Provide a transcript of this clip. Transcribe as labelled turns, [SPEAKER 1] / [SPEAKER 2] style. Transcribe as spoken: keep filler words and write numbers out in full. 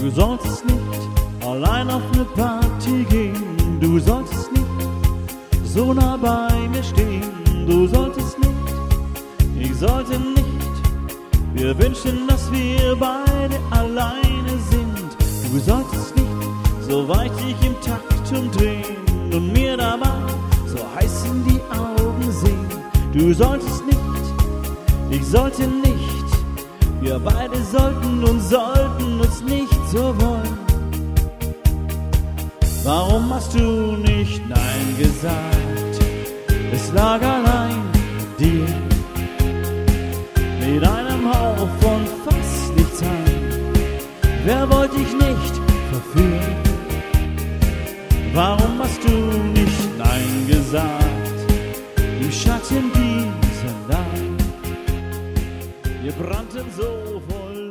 [SPEAKER 1] Du solltest nicht allein auf eine Party gehen. Du solltest nicht so nah bei mir stehen. Du solltest nicht, ich sollte nicht. Wir wünschen, dass wir beide alleine sind. Du solltest nicht so weit dich im Takt umdrehen und mir dabei so heiß in die Augen sehen. Du solltest nicht, ich sollte nicht. Wir beide sollten und sollten uns nicht so wollen. Warum hast du nicht Nein gesagt? Es lag allein mit dir, mit einem Hauch von fast nichts an. Wer wollte ich nicht verführen? Warum hast du nicht Nein gesagt? Im Schatten dieser Nacht, wir brannten so voll